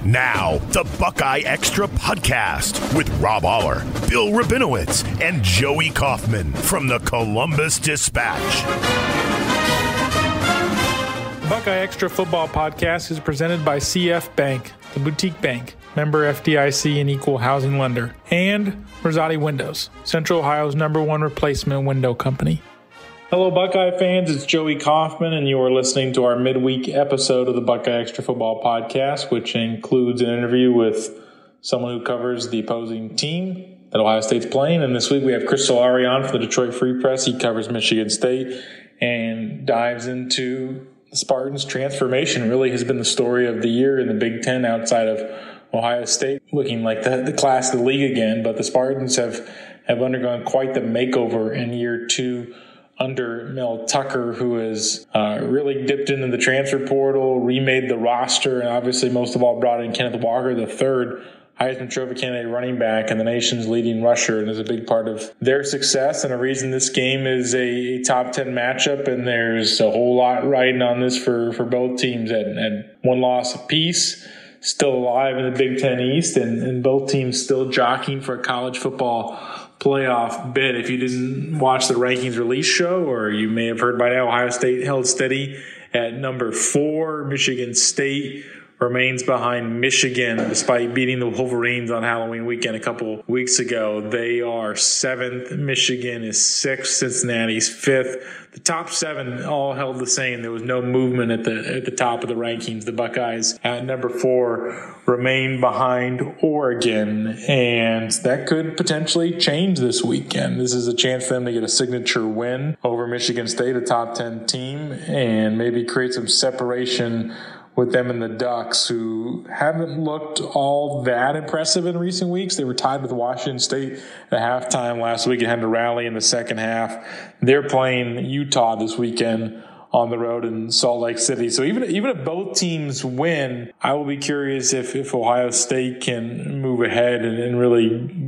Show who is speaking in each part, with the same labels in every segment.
Speaker 1: Now, the Buckeye Extra Podcast with Rob Aller, Bill Rabinowitz, and Joey Kaufman from the Columbus Dispatch.
Speaker 2: The Buckeye Extra Football Podcast is presented by CF Bank, the boutique bank, member FDIC and equal housing lender, and Rosati Windows, Central Ohio's #1 replacement window company. Hello, Buckeye fans. It's Joey Kaufman, and you are listening to our midweek episode of the Buckeye Extra Football Podcast, which includes an interview with someone who covers the opposing team that Ohio State's playing. And this week we have Chris Solari on for the Detroit Free Press. He covers Michigan State and dives into the Spartans' transformation. Really has been the story of the year in the Big Ten outside of Ohio State, looking like the class of the league again. But the Spartans have undergone quite the makeover in year two under Mel Tucker, who has really dipped into the transfer portal, remade the roster, and obviously most of all brought in Kenneth Walker, the third Heisman Trophy candidate running back and the nation's leading rusher, and is a big part of their success and a reason this game is a top 10 matchup. And there's a whole lot riding on this for both teams at one loss apiece, still alive in the Big Ten East, and both teams still jockeying for a college football playoff bid. If you didn't watch the rankings release show, or you may have heard by now, Ohio State held steady at number 4. Michigan State remains behind Michigan despite beating the Wolverines on Halloween weekend a couple weeks ago. They are 7th. Michigan is 6th. Cincinnati's 5th. The top 7 all held the same. There was no movement at the top of the rankings. The Buckeyes at number 4 remain behind Oregon, and that could potentially change this weekend. This is a chance for them to get a signature win over Michigan State, a top 10 team, and maybe create some separation with them and the Ducks, who haven't looked all that impressive in recent weeks. They were tied with Washington State at halftime last week and had to rally in the second half. They're playing Utah this weekend on the road in Salt Lake City. So even if both teams win, I will be curious if Ohio State can move ahead and really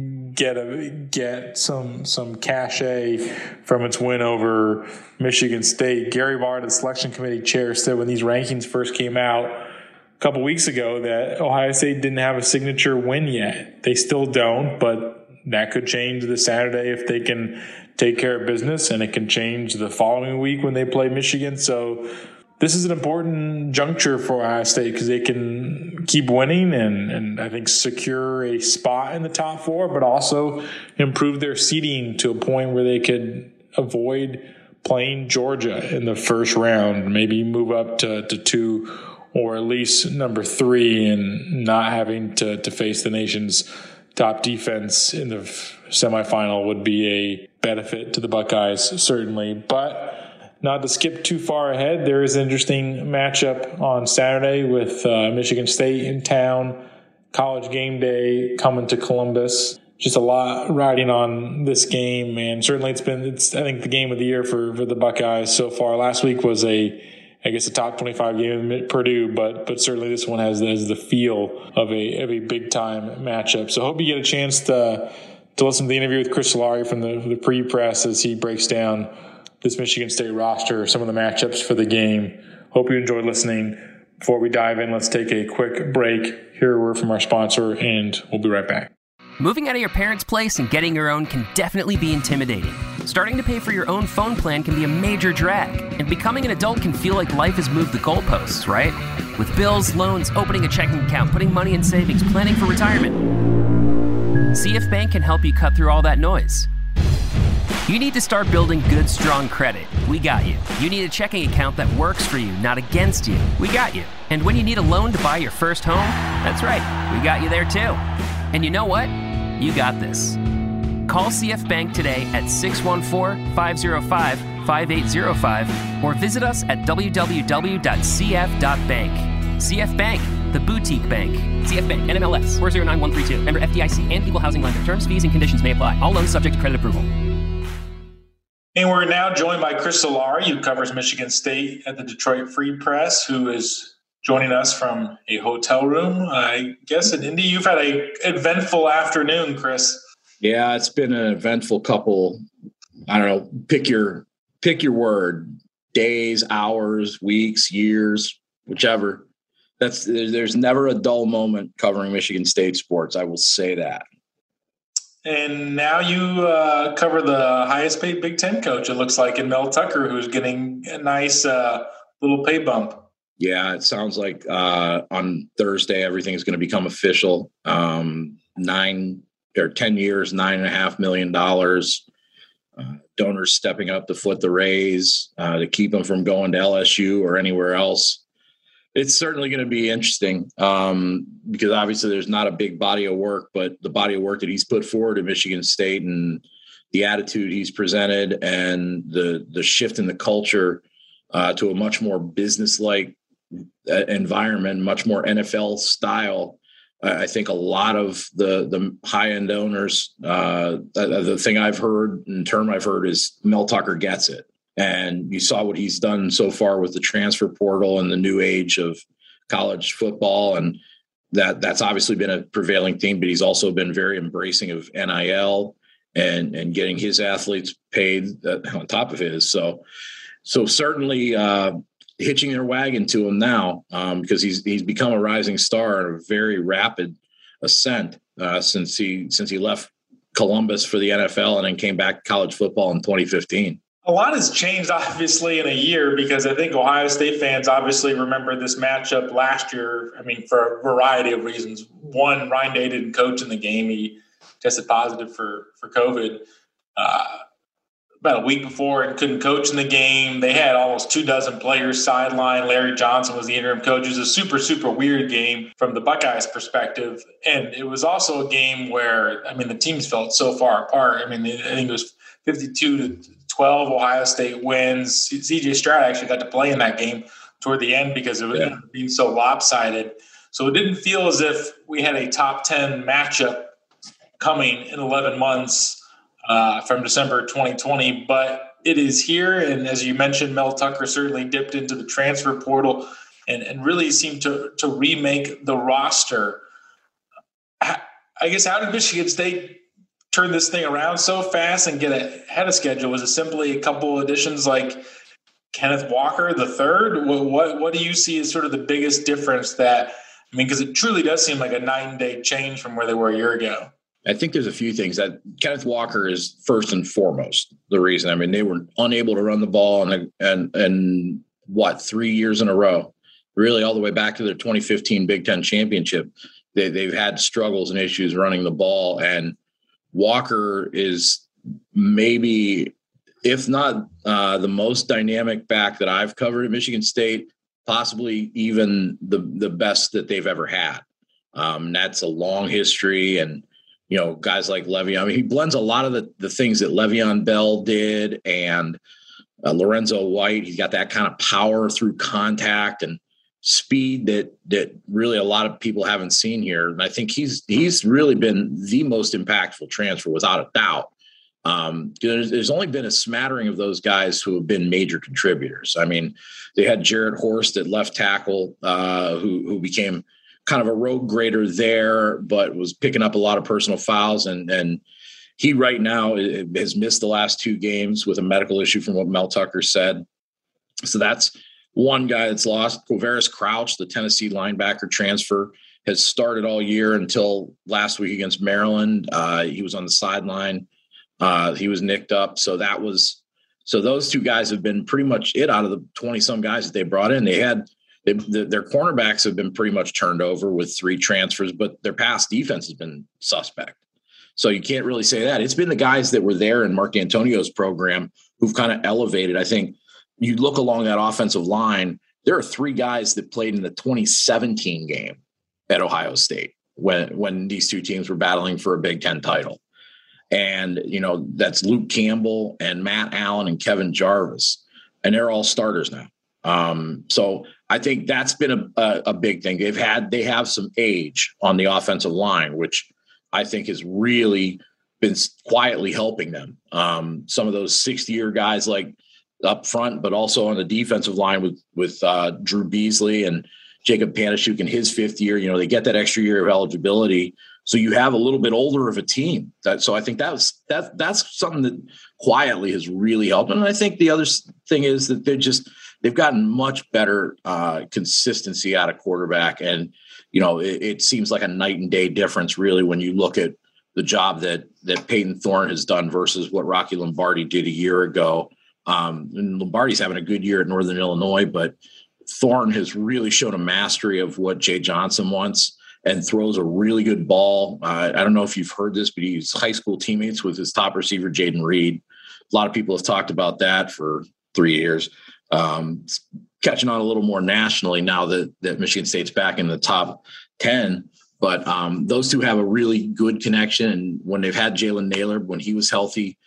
Speaker 2: get some cachet from its win over Michigan State. Gary Barr, the selection committee chair, said when these rankings first came out a couple weeks ago that Ohio State didn't have a signature win yet. They still don't, but that could change this Saturday if they can take care of business, and it can change the following week when they play Michigan. So this is an important juncture for Ohio State because they can keep winning and I think secure a spot in the top 4, but also improve their seeding to a point where they could avoid playing Georgia in the first round, maybe move up to 2 or at least number 3, and not having to face the nation's top defense in the semifinal would be a benefit to the Buckeyes, certainly. But not to skip too far ahead, there is an interesting matchup on Saturday with Michigan State in town. College game day coming to Columbus. Just a lot riding on this game, and certainly it's I think the game of the year for the Buckeyes so far. Last week was a top 25 game at Purdue, but certainly this one has the feel of a big time matchup. So I hope you get a chance to listen to the interview with Chris Solari from the pre-press as he breaks down this Michigan State roster, some of the matchups for the game. Hope you enjoyed listening. Before we dive in, let's take a quick break, hear a word from our sponsor, and we'll be right back.
Speaker 3: Moving out of your parents' place and getting your own can definitely be intimidating. Starting to pay for your own phone plan can be a major drag, and becoming an adult can feel like life has moved the goalposts, right? With bills, loans, opening a checking account, putting money in savings, planning for retirement. CF Bank can help you cut through all that noise. You need to start building good, strong credit. We got you. You need a checking account that works for you, not against you. We got you. And when you need a loan to buy your first home, that's right, we got you there too. And you know what? You got this. Call CF Bank today at 614-505-5805 or visit us at www.cf.bank. CF Bank, the boutique bank. CF Bank, NMLS 409132. Member FDIC and equal housing lender. Terms, fees, and conditions may apply. All loans subject to credit approval.
Speaker 2: And we're now joined by Chris Solari, who covers Michigan State at the Detroit Free Press, who is joining us from a hotel room. I guess in Indy, you've had an eventful afternoon, Chris.
Speaker 4: Yeah, it's been an eventful couple, I don't know, pick your word, days, hours, weeks, years, whichever. There's never a dull moment covering Michigan State sports. I will say that.
Speaker 2: And now you cover the highest paid Big Ten coach, it looks like, in Mel Tucker, who's getting a nice little pay bump.
Speaker 4: Yeah, it sounds like on Thursday everything is going to become official. 10 years, $9.5 million. Donors stepping up to foot the raise to keep him from going to LSU or anywhere else. It's certainly going to be interesting because obviously there's not a big body of work, but the body of work that he's put forward at Michigan State and the attitude he's presented and the shift in the culture to a much more business-like environment, much more NFL style. I think a lot of the high-end owners, the thing I've heard and term I've heard is Mel Tucker gets it. And you saw what he's done so far with the transfer portal and the new age of college football. And that's obviously been a prevailing theme, but he's also been very embracing of NIL and getting his athletes paid on top of his. So certainly hitching their wagon to him now because he's become a rising star in a very rapid ascent since he left Columbus for the NFL and then came back to college football in 2015.
Speaker 2: A lot has changed, obviously, in a year because I think Ohio State fans obviously remember this matchup last year. I mean, for a variety of reasons. One, Ryan Day didn't coach in the game. He tested positive for COVID about a week before and couldn't coach in the game. They had almost 24 players sidelined. Larry Johnson was the interim coach. It was a super, super weird game from the Buckeyes' perspective. And it was also a game where, I mean, the teams felt so far apart. I mean, I think it was 52-12 Ohio State wins. CJ Stroud actually got to play in that game toward the end because it was being so lopsided. So it didn't feel as if we had a top 10 matchup coming in 11 months from December 2020, but it is here. And as you mentioned, Mel Tucker certainly dipped into the transfer portal and really seemed to remake the roster. I guess how did Michigan State turn this thing around so fast and get ahead of schedule? Was it simply a couple additions like Kenneth Walker III? What do you see as sort of the biggest difference because it truly does seem like a night and day change from where they were a year ago.
Speaker 4: I think there's a few things that Kenneth Walker is first and foremost the reason. I mean, they were unable to run the ball and 3 years in a row, really all the way back to their 2015 Big Ten championship. They've had struggles and issues running the ball, and Walker is maybe, if not the most dynamic back that I've covered at Michigan State, possibly even the best that they've ever had. That's a long history, and guys like Le'Veon. I mean, he blends a lot of the things that Le'Veon Bell did and Lorenzo White. He's got that kind of power through contact and speed that really a lot of people haven't seen here. And I think he's really been the most impactful transfer without a doubt. There's only been a smattering of those guys who have been major contributors. I mean, they had Jarrett Horst at left tackle, who became kind of a road grader there, but was picking up a lot of personal fouls. And he right now has missed the last 2 games with a medical issue from what Mel Tucker said. So that's one guy that's lost. Quavaris Crouch, the Tennessee linebacker transfer, has started all year until last week against Maryland. He was on the sideline. He was nicked up. So those 2 guys have been pretty much it out of the 20-some guys that they brought in. Their cornerbacks have been pretty much turned over with 3 transfers, but their pass defense has been suspect. So you can't really say that. It's been the guys that were there in Mark Antonio's program who've kind of elevated. I think you look along that offensive line, there are 3 guys that played in the 2017 game at Ohio State when these 2 teams were battling for a Big Ten title. And, that's Luke Campbell and Matt Allen and Kevin Jarvis, and they're all starters now. So I think that's been a big thing. They have some age on the offensive line, which I think has really been quietly helping them. Some of those 60-year guys like up front, but also on the defensive line with Drew Beasley and Jacob Panasiuk in his 5th year. They get that extra year of eligibility. So you have a little bit older of a team. So I think that's something that quietly has really helped. And I think the other thing is that they've gotten much better consistency out of quarterback. And, it seems like a night and day difference, really, when you look at the job that Peyton Thorne has done versus what Rocky Lombardi did a year ago. And Lombardi's having a good year at Northern Illinois, but Thorne has really shown a mastery of what Jay Johnson wants and throws a really good ball. I don't know if you've heard this, but he's high school teammates with his top receiver, Jaden Reed. A lot of people have talked about that for 3 years. It's catching on a little more nationally now that Michigan State's back in the top 10. But those two have a really good connection. And when they've had Jalen Naylor, when he was healthy,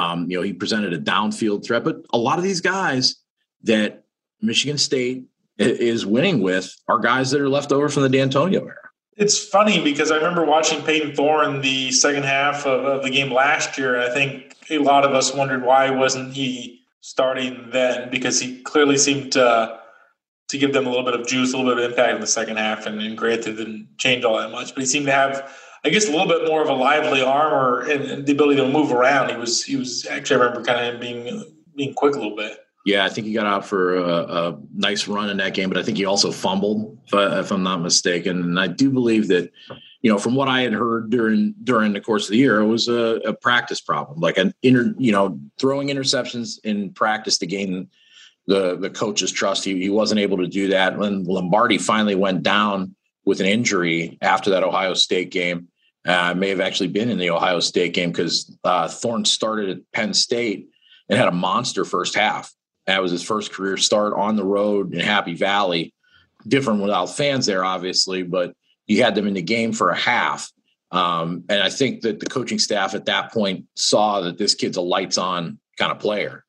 Speaker 4: he presented a downfield threat. But a lot of these guys that Michigan State is winning with are guys that are left over from the D'Antonio era.
Speaker 2: It's funny because I remember watching Peyton Thorne the second half of the game last year, and I think a lot of us wondered why wasn't he starting then, because he clearly seemed to give them a little bit of juice, a little bit of impact in the second half, and granted didn't change all that much, but he seemed to have, I guess, a little bit more of a lively arm and the ability to move around. He was actually, I remember kind of being quick a little bit.
Speaker 4: Yeah, I think he got out for a nice run in that game, but I think he also fumbled, if I'm not mistaken. And I do believe that, from what I had heard during the course of the year, it was a practice problem, like throwing interceptions in practice to gain the coach's trust. He wasn't able to do that. When Lombardi finally went down with an injury after that Ohio State game, may have actually been in the Ohio State game because Thorne started at Penn State and had a monster first half. That was his first career start on the road in Happy Valley. Different without fans there, obviously, but he had them in the game for a half. And I think that the coaching staff at that point saw that this kid's a lights-on kind of player.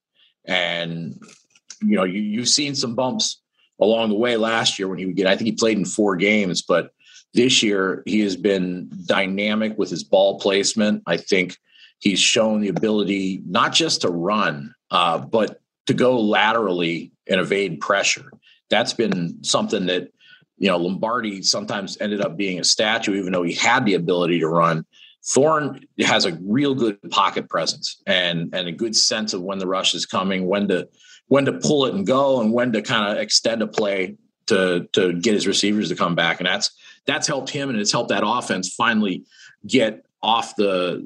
Speaker 4: And, you've seen some bumps along the way last year when I think he played in 4 games, but this year he has been dynamic with his ball placement. I think he's shown the ability not just to run, but to go laterally and evade pressure. That's been something that, Lombardi sometimes ended up being a statue, even though he had the ability to run. Thorne has a real good pocket presence and a good sense of when the rush is coming, when to pull it and go, and when to kind of extend a play to get his receivers to come back. And that's helped him, and it's helped that offense finally get off the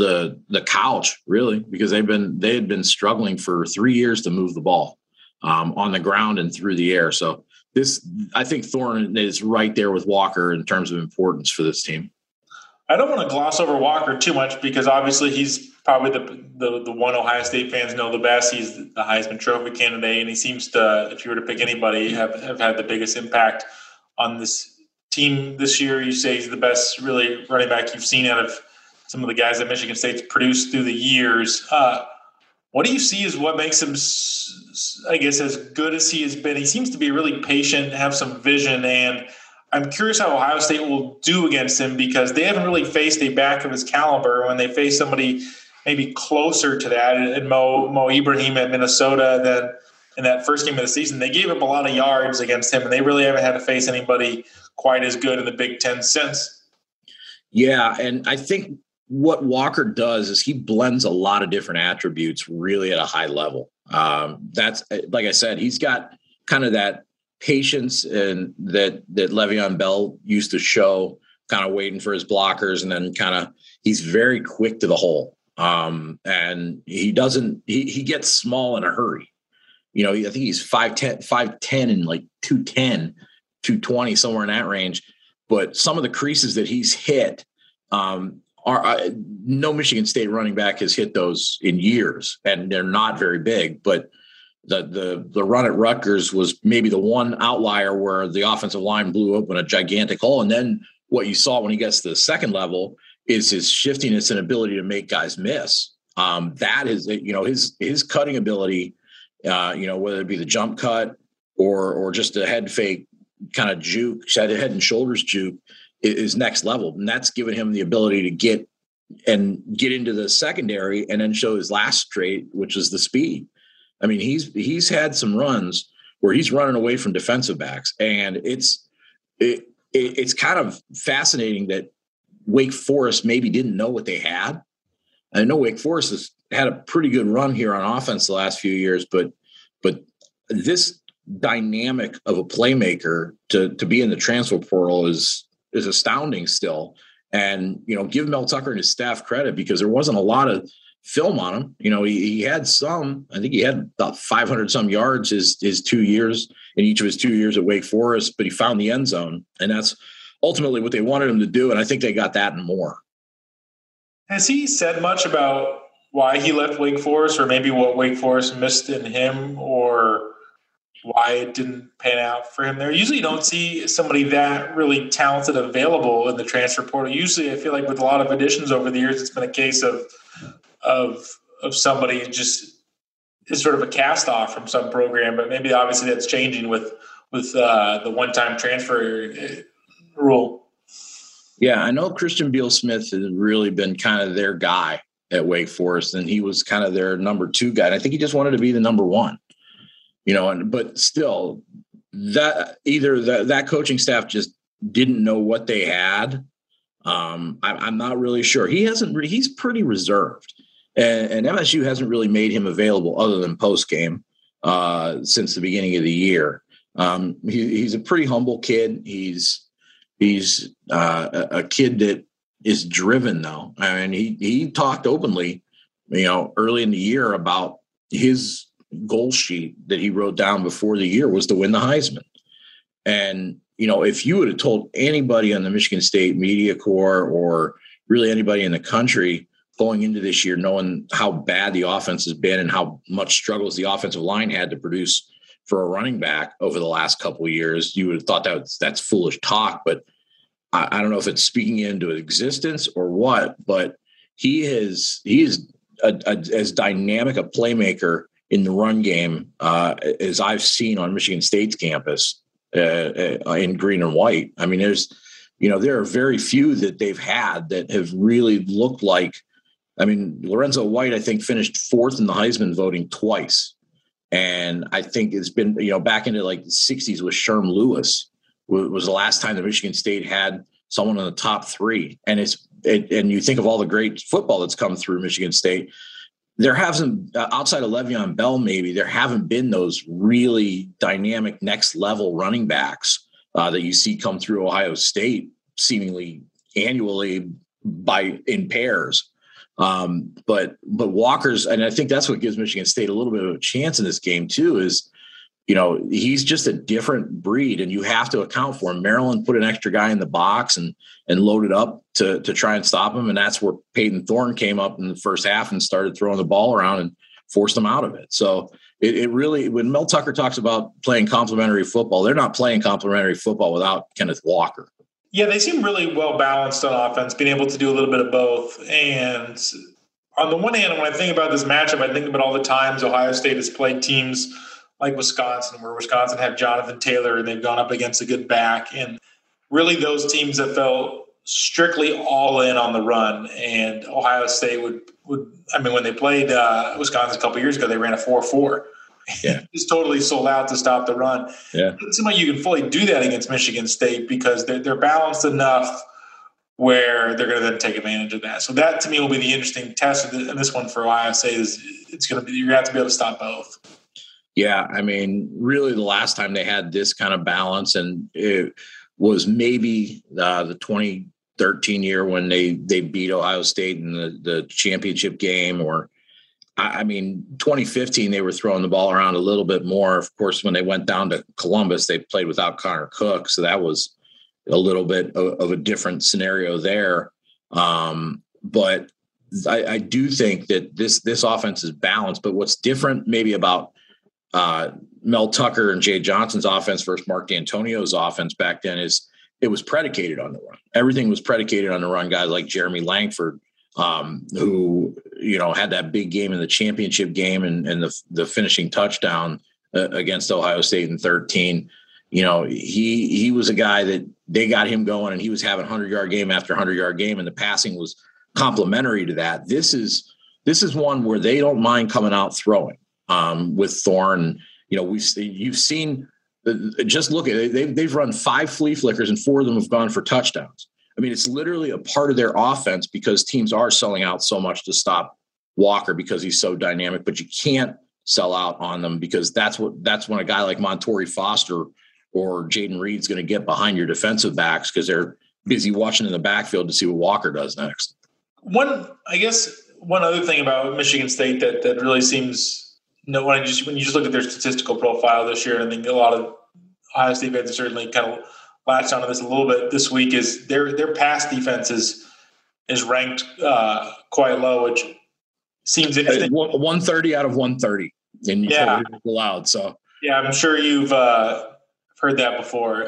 Speaker 4: couch, really, because they had been struggling for 3 years to move the ball on the ground and through the air. So I think Thorne is right there with Walker in terms of importance for this team.
Speaker 2: I don't want to gloss over Walker too much because obviously he's probably the one Ohio State fans know the best. He's the Heisman Trophy candidate, and he seems to, if you were to pick anybody, have had the biggest impact on this team this year. You say he's the best really running back you've seen out of some of the guys that Michigan State's produced through the years. What do you see as what makes him, I guess, as good as he has been? He seems to be really patient, have some vision, and I'm curious how Ohio State will do against him because they haven't really faced a back of his caliber. When they face somebody maybe closer to that, and Mo Ibrahim at Minnesota, then in that first game of the season, they gave up a lot of yards against him, and they really haven't had to face anybody quite as good in the Big Ten since.
Speaker 4: Yeah, and I think what Walker does is he blends a lot of different attributes really at a high level. That's, like I said, he's got kind of that patience and that Le'Veon Bell used to show, kind of waiting for his blockers, and then he's very quick to the hole. And he gets small in a hurry. I think he's 5'10" and like 210, 220, somewhere in that range. But some of the creases that he's hit, no Michigan State running back has hit those in years, and they're not very big. But the run at Rutgers was maybe the one outlier where the offensive line blew open a gigantic hole. And then what you saw when he gets to the second level is his shiftiness and ability to make guys miss. That is, his cutting ability, whether it be the jump cut or just a head fake kind of juke, head and shoulders juke, is next level. And that's given him the ability to get into the secondary and then show his last trait, which is the speed. I mean, he's had some runs where he's running away from defensive backs, and it's kind of fascinating that Wake Forest maybe didn't know what they had. I know Wake Forest has had a pretty good run here on offense the last few years, but this dynamic of a playmaker to be in the transfer portal is astounding still. And, give Mel Tucker and his staff credit, because there wasn't a lot of film on him. He had some, I think he had about 500 some yards his 2 years in each of his 2 years at Wake Forest, but he found the end zone, and that's ultimately what they wanted him to do. And I think they got that and more.
Speaker 2: Has he said much about why he left Wake Forest, or maybe what Wake Forest missed in him, or why it didn't pan out for him there? Usually you don't see somebody that really talented available in the transfer portal. Usually I feel like with a lot of additions over the years, it's been a case of somebody just is sort of a cast off from some program, but maybe obviously that's changing with the one-time transfer rule.
Speaker 4: Yeah, I know Christian Beal-Smith has really been kind of their guy at Wake Forest, and he was kind of their number 2 guy. And I think he just wanted to be the number 1. But still, that coaching staff just didn't know what they had. I'm not really sure. He's pretty reserved, and MSU hasn't really made him available other than post game since the beginning of the year. He's a pretty humble kid. He's a kid that is driven, though. I mean, he talked openly, early in the year about his goal sheet that he wrote down before the year was to win the Heisman. And, if you would have told anybody on the Michigan State media corps, or really anybody in the country going into this year, knowing how bad the offense has been and how much struggles the offensive line had to produce for a running back over the last couple of years, you would have thought that's foolish talk. But I don't know if it's speaking into existence or what, but he is as dynamic a playmaker in the run game as I've seen on Michigan State's campus in green and white. I mean, there are very few that they've had that have really looked like. I mean, Lorenzo White, I think, finished 4th in the Heisman voting twice. And I think it's been, back into like the 60s with Sherm Lewis was the last time that Michigan State had someone in the top 3. And and you think of all the great football that's come through Michigan State. There hasn't, outside of Le'Veon Bell, maybe there haven't been those really dynamic next level running backs that you see come through Ohio State seemingly annually in pairs. But Walker's, and I think that's what gives Michigan State a little bit of a chance in this game too, is, he's just a different breed, and you have to account for him. Maryland put an extra guy in the box and loaded up to try and stop him. And that's where Peyton Thorne came up in the first half and started throwing the ball around and forced them out of it. So it really, when Mel Tucker talks about playing complementary football, they're not playing complementary football without Kenneth Walker.
Speaker 2: Yeah, they seem really well balanced on offense, being able to do a little bit of both. And on the one hand, when I think about this matchup, I think about all the times Ohio State has played teams like Wisconsin, where Wisconsin had Jonathan Taylor and they've gone up against a good back. And really those teams that felt strictly all in on the run. And Ohio State would when they played Wisconsin a couple of years ago, they ran a 4-4. Yeah. Just totally sold out to stop the run.
Speaker 4: Yeah.
Speaker 2: It doesn't seem like you can fully do that against Michigan State because they're balanced enough where they're going to then take advantage of that. So that to me will be the interesting test. And this one for Ohio State is you're going to have to be able to stop both.
Speaker 4: Yeah. I mean, really the last time they had this kind of balance, and it was maybe the 2013 year when they beat Ohio State in the championship game, or 2015, they were throwing the ball around a little bit more. Of course, when they went down to Columbus, they played without Connor Cook. So that was a little bit of a different scenario there. But I do think that this offense is balanced. But what's different maybe about Mel Tucker and Jay Johnson's offense versus Mark D'Antonio's offense back then is it was predicated on the run. Everything was predicated on the run. Guys like Jeremy Langford, who, had that big game in the championship game and the finishing touchdown against Ohio State in 2013. He was a guy that they got him going, and he was having 100-yard game after 100-yard game, and the passing was complementary to that. This is one where they don't mind coming out throwing with Thorne. You've seen, just look at it. They've run 5 flea flickers and 4 of them have gone for touchdowns. I mean, it's literally a part of their offense because teams are selling out so much to stop Walker because he's so dynamic, but you can't sell out on them, because that's when a guy like Montori Foster or Jaden Reed's going to get behind your defensive backs, because they're busy watching in the backfield to see what Walker does next.
Speaker 2: One other thing about Michigan State that really seems when you just look at their statistical profile this year, and I think a lot of Ohio State fans have certainly kind of latched onto this a little bit this week, is their pass defense is ranked quite low, which seems interesting.
Speaker 4: 130 out of 130, and you put it allowed. So
Speaker 2: yeah, I'm sure you've heard that before.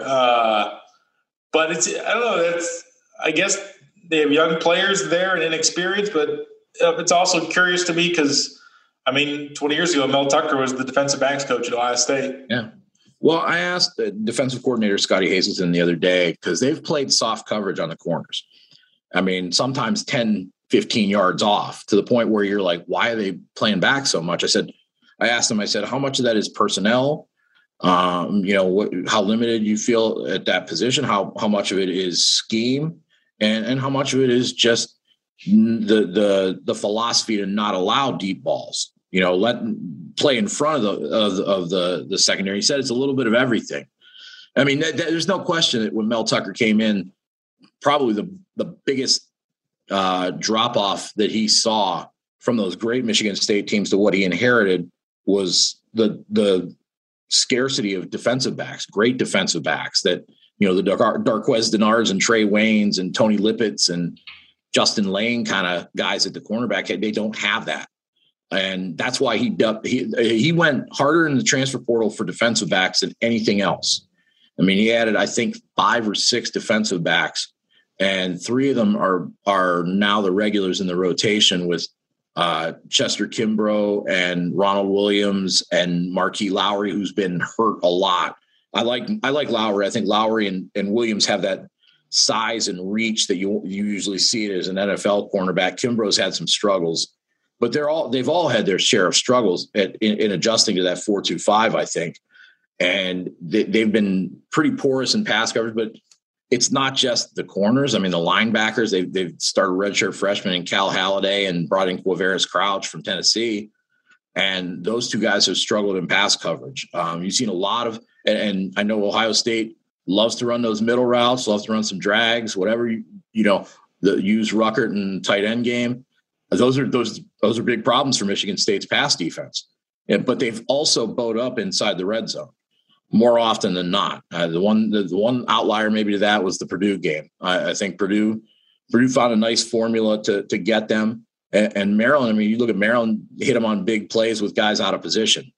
Speaker 2: But I don't know. I guess they have young players there and inexperienced, but it's also curious to me because, 20 years ago, Mel Tucker was the defensive backs coach at Ohio State.
Speaker 4: Yeah. Well, I asked the defensive coordinator, Scotty Hazelton, the other day, because they've played soft coverage on the corners. Sometimes 10, 15 yards off, to the point where you're like, why are they playing back so much? I asked him, how much of that is personnel? How limited you feel at that position, how much of it is scheme, and how much of it is just the philosophy to not allow deep balls, let play in front of the secondary. He said it's a little bit of everything. There's no question that when Mel Tucker came in, probably the biggest drop off that he saw from those great Michigan State teams to what he inherited was the scarcity of defensive backs, great defensive backs that, the Darqueze Denards and Trey Waynes and Tony Lippett's and Justin Lane kind of guys at the cornerback, they don't have that. And that's why he went harder in the transfer portal for defensive backs than anything else. He added, I think, 5 or 6 defensive backs, and 3 of them are now the regulars in the rotation with Chester Kimbrough and Ronald Williams and Marquis Lowry, who's been hurt a lot. I like Lowry. I think Lowry and Williams have that size and reach that you usually see it as an NFL cornerback. Kimbrough's had some struggles, but they've all had their share of struggles in adjusting to that 4-2-5, I think. And they've been pretty porous in pass coverage, but it's not just the corners. The linebackers, they've started redshirt freshmen in Cal Halliday and brought in Quavaris Crouch from Tennessee. And those 2 guys have struggled in pass coverage. You've seen a lot of, and I know Ohio State loves to run those middle routes, loves to run some drags, whatever, use Ruckert and tight end game. Those are big problems for Michigan State's pass defense. But they've also bowed up inside the red zone more often than not. The one outlier maybe to that was the Purdue game. I think Purdue found a nice formula to get them. And Maryland, you look at Maryland, hit them on big plays with guys out of position.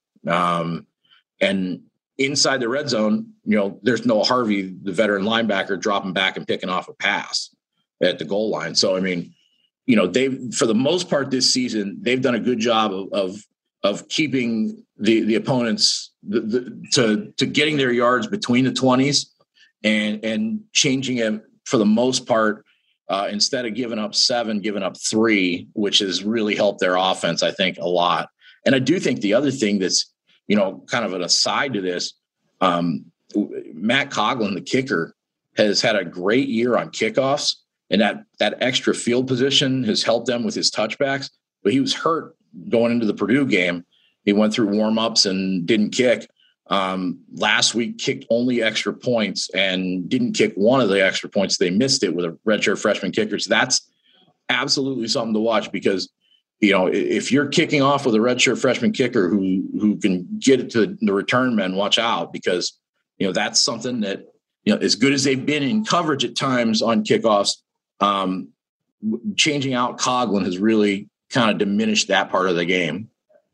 Speaker 4: And inside the red zone, there's no Harvey, the veteran linebacker, dropping back and picking off a pass at the goal line. So, they've, for the most part this season, they've done a good job of keeping the opponents to getting their yards between the 20s and changing it for the most part. Instead of giving up 7, giving up 3, which has really helped their offense, I think, a lot. And I do think the other thing that's, kind of an aside to this, Matt Coughlin, the kicker, has had a great year on kickoffs, and that extra field position has helped them with his touchbacks. But he was hurt going into the Purdue game. He went through warm-ups and didn't kick. Last week kicked only extra points and didn't kick one of the extra points. They missed it with a redshirt freshman kicker. So that's absolutely something to watch, because, if you're kicking off with a redshirt freshman kicker who can get it to the return men, watch out, because, that's something that, as good as they've been in coverage at times on kickoffs, changing out Coughlin has really kind of diminished that part of the game.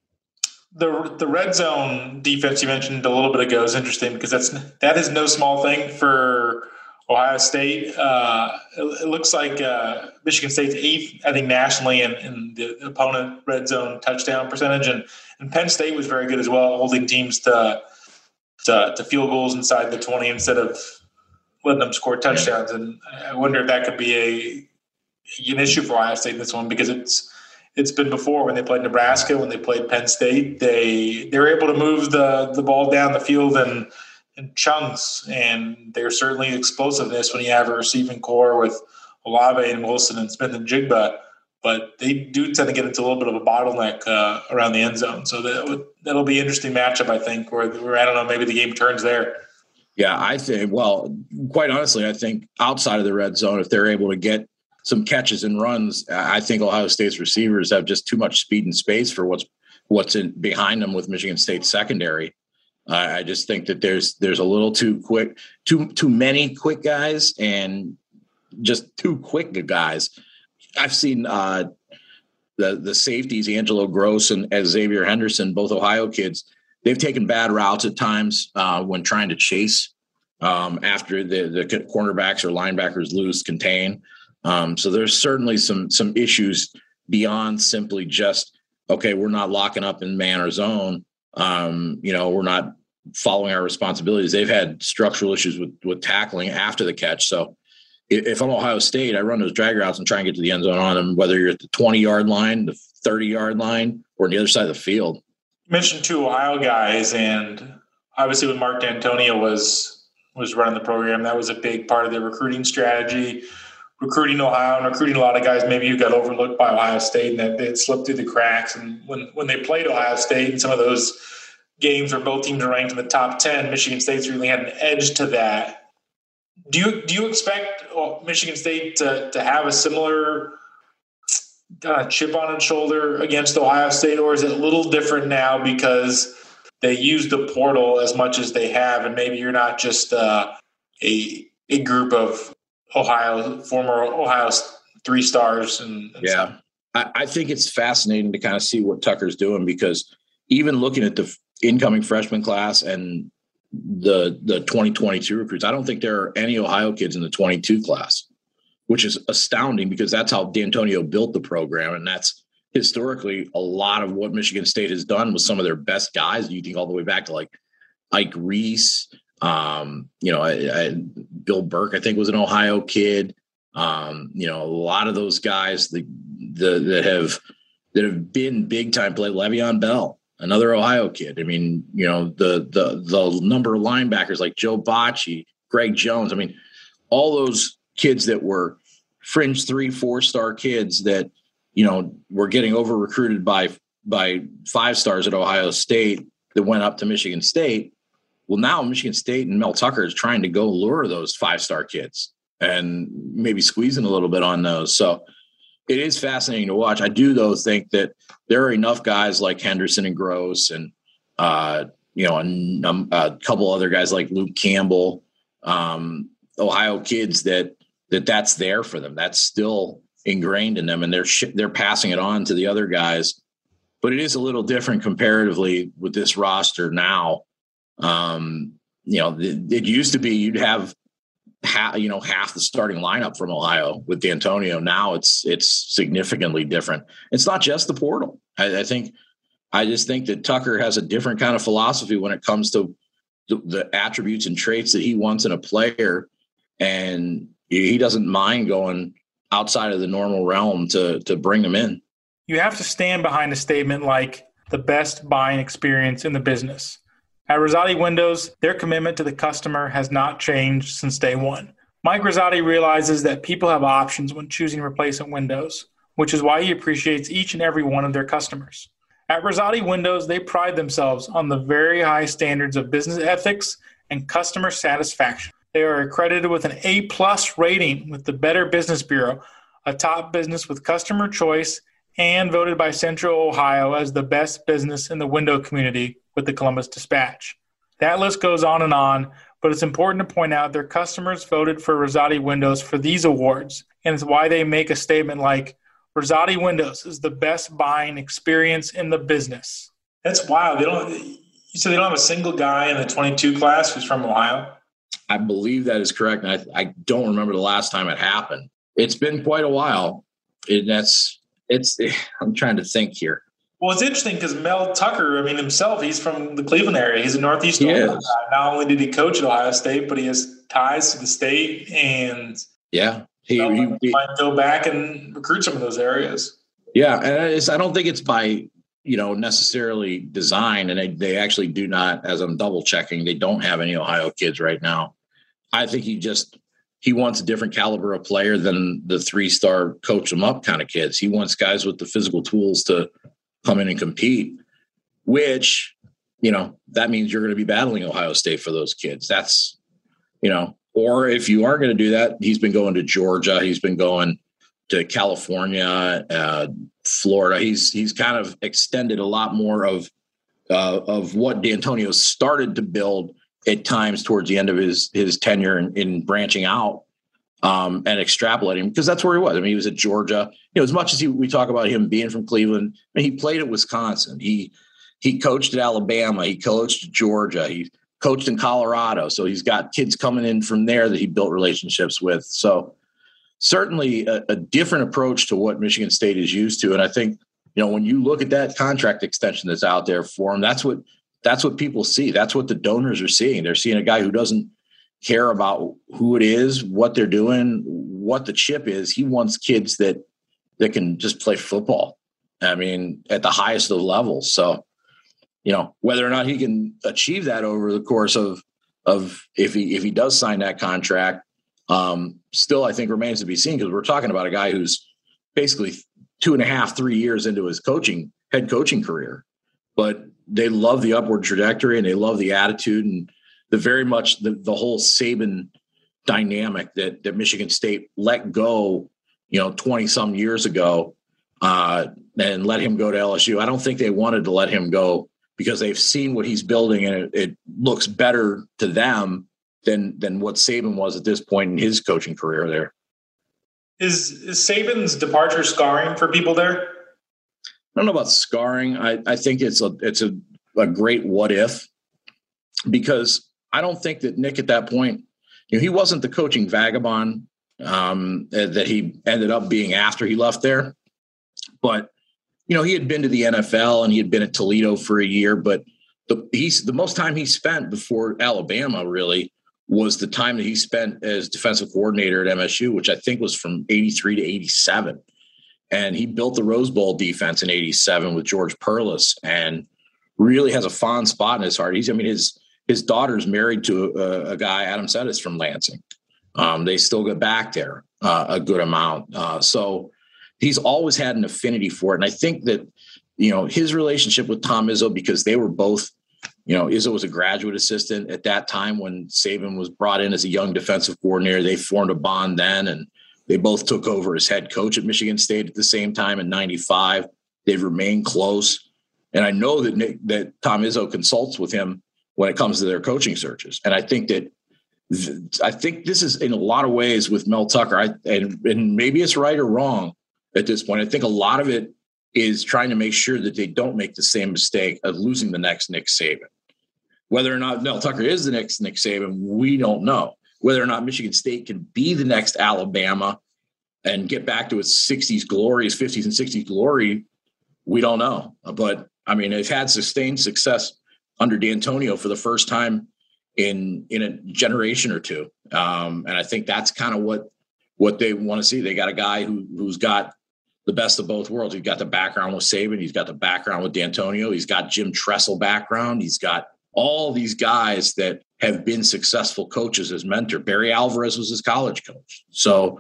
Speaker 2: The red zone defense you mentioned a little bit ago is interesting, because that is no small thing for Ohio State. It looks like Michigan State's 8th, I think, nationally in the opponent red zone touchdown percentage, and Penn State was very good as well, holding teams to field goals inside the 20 instead of letting them score touchdowns. And I wonder if that could be an issue for Ohio State in this one, because it's been before when they played Nebraska, when they played Penn State, they're able to move the ball down the field in chunks, and there's certainly explosiveness when you have a receiving core with Olave and Wilson and Smith and Jigba.
Speaker 5: but they do tend to get into a little bit of a bottleneck around the end zone. So that'll be an interesting matchup, I think, where I don't know, maybe the game turns there.
Speaker 4: Yeah, I think, well, quite honestly, I think outside of the red zone, if they're able to get some catches and runs, I think Ohio State's receivers have just too much speed and space for what's in behind them with Michigan State's secondary. I just think that there's a little too quick, too many quick guys and just too quick guys. I've seen the safeties, Angelo Gross and Xavier Henderson, both Ohio kids. They've taken bad routes at times when trying to chase after the cornerbacks or linebackers lose contain. So there's certainly some issues beyond simply just, okay, we're not locking up in man or zone. We're not following our responsibilities. They've had structural issues with tackling after the catch. So if I'm Ohio State, I run those drag routes and try and get to the end zone on them, whether you're at the 20-yard line, the 30-yard line, or on the other side of the field.
Speaker 5: You mentioned two Ohio guys, and obviously when Mark D'Antonio was running the program, that was a big part of their recruiting strategy, recruiting Ohio and recruiting a lot of guys maybe who got overlooked by Ohio State and that they had slipped through the cracks. And when they played Ohio State in some of those games where both teams are ranked in the top 10, Michigan State's really had an edge to that. Do you expect Michigan State to have a similar chip on its shoulder against Ohio State, or is it a little different now because they use the portal as much as they have, and maybe you're not just a group of former Ohio 3 stars and
Speaker 4: yeah. I think it's fascinating to kind of see what Tucker's doing, because even looking at the incoming freshman class and the 2022 recruits, I don't think there are any Ohio kids in the 22 class, which is astounding because that's how D'Antonio built the program. And that's historically a lot of what Michigan State has done with some of their best guys. You think all the way back to like Ike Reese, Bill Burke, I think was an Ohio kid. A lot of those guys that have been big time play. Le'Veon Bell, another Ohio kid. I mean, the number of linebackers like Joe Bocci, Greg Jones. I mean, all those kids that were fringe 3-4 star kids that, were getting over recruited by 5 stars at Ohio State that went up to Michigan State. Well, now Michigan State and Mel Tucker is trying to go lure those 5-star kids and maybe squeezing a little bit on those. So it is fascinating to watch. I do, though, think that there are enough guys like Henderson and Gross and, a couple other guys like Luke Campbell, Ohio kids that's there for them. That's still ingrained in them, and they're passing it on to the other guys. But it is a little different comparatively with this roster now. It used to be you'd have half the starting lineup from Ohio with D'Antonio. Now it's significantly different. It's not just the portal. I just think that Tucker has a different kind of philosophy when it comes to the attributes and traits that he wants in a player, and he doesn't mind going outside of the normal realm to bring them in.
Speaker 2: You have to stand behind a statement like the best buying experience in the business. At Rosati Windows, their commitment to the customer has not changed since day one. Mike Rosati realizes that people have options when choosing replacement windows, which is why he appreciates each and every one of their customers. At Rosati Windows, they pride themselves on the very high standards of business ethics and customer satisfaction. They are accredited with an A+ rating with the Better Business Bureau, a top business with customer choice, and voted by Central Ohio as the best business in the window community with the Columbus Dispatch. That list goes on, but it's important to point out their customers voted for Rosati Windows for these awards, and it's why they make a statement like, Rosati Windows is the best buying experience in the business.
Speaker 5: That's wild. You said they don't have a single guy in the 22 class who's from Ohio?
Speaker 4: I believe that is correct. And I don't remember the last time it happened. It's been quite a while. I'm trying to think here.
Speaker 5: Well, it's interesting because Mel Tucker, himself, he's from the Cleveland area. He's a Northeast Ohio guy. Not only did he coach at Ohio State, but he has ties to the state. And he might go back and recruit some of those areas.
Speaker 4: Yeah, and I don't think it's by necessarily design, and they actually do not. As I'm double checking, they don't have any Ohio kids right now. I think he he wants a different caliber of player than the 3-star coach them up kind of kids. He wants guys with the physical tools to come in and compete, which, that means you're going to be battling Ohio State for those kids. That's, or if you aren't going to do that, he's been going to Georgia. He's been going to California, Florida. He's kind of extended a lot more of what D'Antonio started to build at times towards the end of his tenure in branching out and extrapolating, because that's where he was. I mean, he was at Georgia. As much as we talk about him being from Cleveland, he played at Wisconsin. He coached at Alabama. He coached at Georgia. He coached in Colorado. So he's got kids coming in from there that he built relationships with. So certainly a different approach to what Michigan State is used to. And I think, when you look at that contract extension that's out there for him, that's what people see. That's what the donors are seeing. They're seeing a guy who doesn't care about who it is, what they're doing, what the chip is. He wants kids that can just play football. I mean, at the highest of levels. So, whether or not he can achieve that over the course of if he does sign that contract, still I think remains to be seen, because we're talking about a guy who's basically 2.5, 3 years into his head coaching career. But they love the upward trajectory and they love the attitude and the whole Saban dynamic that Michigan State let go, 20 some years ago, and let him go to LSU. I don't think they wanted to let him go because they've seen what he's building and it looks better to them than what Saban was at this point in his coaching career there.
Speaker 5: Is Saban's departure scarring for people there?
Speaker 4: I don't know about scarring. I think it's a great what if, because I don't think that Nick at that point, he wasn't the coaching vagabond that he ended up being after he left there. But, he had been to the NFL and he had been at Toledo for a year, but the most time he spent before Alabama really was the time that he spent as defensive coordinator at MSU, which I think was from 83 to 87. And he built the Rose Bowl defense in 87 with George Perlis and really has a fond spot in his heart. His daughter's married to a guy, Adam Settis, from Lansing. They still go back there a good amount. So he's always had an affinity for it. And I think that, his relationship with Tom Izzo, because they were both, Izzo was a graduate assistant at that time when Saban was brought in as a young defensive coordinator. They formed a bond then, and they both took over as head coach at Michigan State at the same time in 95. They've remained close. And I know that Tom Izzo consults with him when it comes to their coaching searches. And I think this is in a lot of ways with Mel Tucker, and maybe it's right or wrong at this point. I think a lot of it is trying to make sure that they don't make the same mistake of losing the next Nick Saban. Whether or not Mel Tucker is the next Nick Saban, we don't know. Whether or not Michigan State can be the next Alabama and get back to its 60s glory, its 50s and 60s glory, we don't know. But, they've had sustained success under D'Antonio for the first time in a generation or two. And I think that's kind of what they want to see. They got a guy who's got the best of both worlds. He's got the background with Saban. He's got the background with D'Antonio. He's got Jim Tressel background. He's got all these guys that have been successful coaches as mentor. Barry Alvarez was his college coach. So,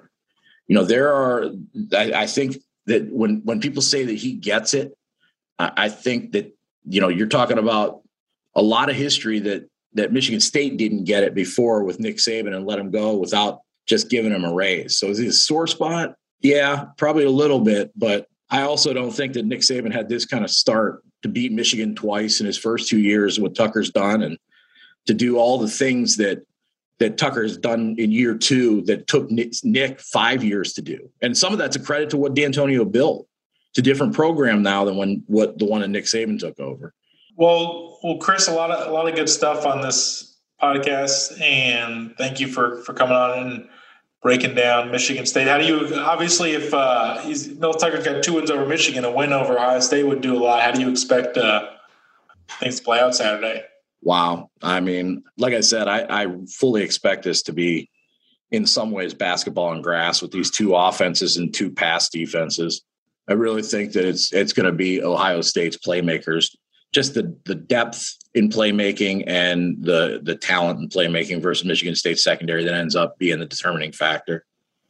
Speaker 4: I think that when people say that he gets it, I think that, you're talking about a lot of history that Michigan State didn't get it before with Nick Saban and let him go without just giving him a raise. So is he a sore spot? Yeah, probably a little bit. But I also don't think that Nick Saban had this kind of start to beat Michigan twice in his first 2 years, what Tucker's done, and to do all the things that Tucker's done in year two that took Nick 5 years to do. And some of that's a credit to what D'Antonio built. It's a different program now than the one that Nick Saban took over.
Speaker 5: Well, Chris, a lot of good stuff on this podcast, and thank you for coming on and breaking down Michigan State. How do you, obviously, if Mel Tucker's got 2 wins over Michigan, a win over Ohio State would do a lot. How do you expect things to play out Saturday?
Speaker 4: Wow. Like I said, I fully expect this to be in some ways basketball and grass with these 2 offenses and 2 pass defenses. I really think that it's going to be Ohio State's playmakers just the depth in playmaking and the talent in playmaking versus Michigan State secondary that ends up being the determining factor.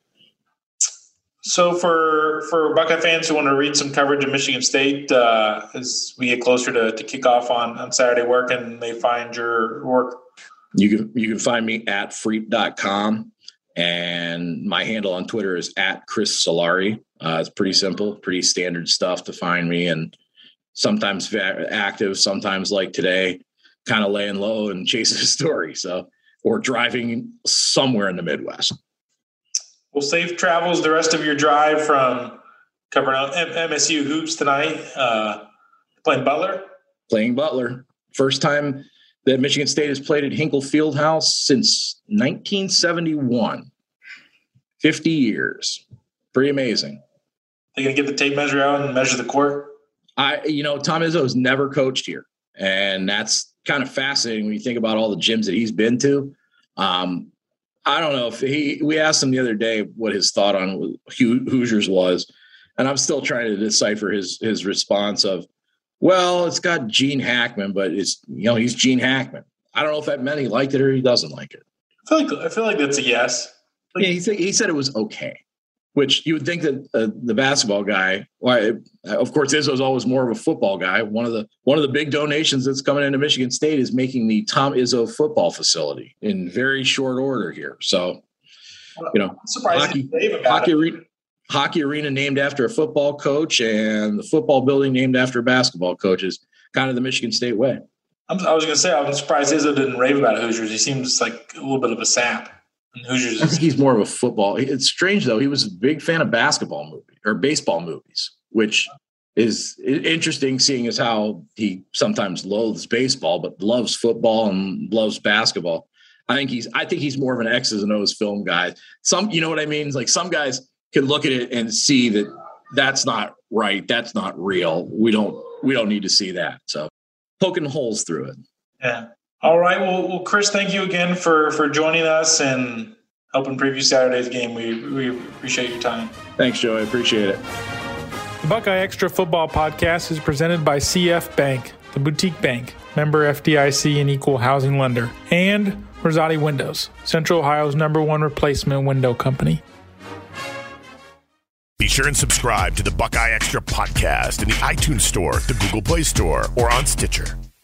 Speaker 5: So for Buckeye fans who want to read some coverage of Michigan State as we get closer to kickoff on Saturday, where can they find your work?
Speaker 4: You can find me at freep.com, and my handle on Twitter is at Chris Solari. It's pretty simple, pretty standard stuff to find me, and sometimes active, sometimes like today, kind of laying low and chasing a story. So, or driving somewhere in the Midwest.
Speaker 5: Well, safe travels the rest of your drive from covering out MSU hoops tonight. Playing Butler. First time that Michigan State has played at Hinkle Fieldhouse since 1971. 50 years. Pretty amazing. They're going to get the tape measure out and measure the court?
Speaker 4: Tom Izzo has never coached here. And that's kind of fascinating when you think about all the gyms that he's been to. I don't know if we asked him the other day what his thought on Hoosiers was, and I'm still trying to decipher his response of, well, it's got Gene Hackman, but it's, he's Gene Hackman. I don't know if that meant he liked it or he doesn't like it.
Speaker 5: I feel like that's a yes.
Speaker 4: Yeah, he said it was okay, which you would think that the basketball guy, of course, Izzo's always more of a football guy. One of the big donations that's coming into Michigan State is making the Tom Izzo football facility in very short order here. So, hockey arena named after a football coach, and the football building named after a basketball coach is kind of the Michigan State way.
Speaker 5: I was going to say, I'm surprised Izzo didn't rave about Hoosiers. He seems like a little bit of a sap. Hoosiers.
Speaker 4: I think he's more of a football. It's strange though. He was a big fan of baseball movies, which is interesting, seeing as how he sometimes loathes baseball, but loves football and loves basketball. I think he's more of an X's and O's film guy. You know what I mean? It's like some guys can look at it and see that that's not right. That's not real. We don't need to see that. So poking holes through it.
Speaker 5: Yeah. All right. Well, Chris, thank you again for joining us and helping preview Saturday's game. We appreciate your time.
Speaker 4: Thanks, Joe. I appreciate it.
Speaker 2: The Buckeye Extra Football Podcast is presented by CF Bank, the boutique bank, member FDIC and equal housing lender, and Rosati Windows, Central Ohio's #1 replacement window company.
Speaker 1: Be sure and subscribe to the Buckeye Extra Podcast in the iTunes Store, the Google Play Store, or on Stitcher.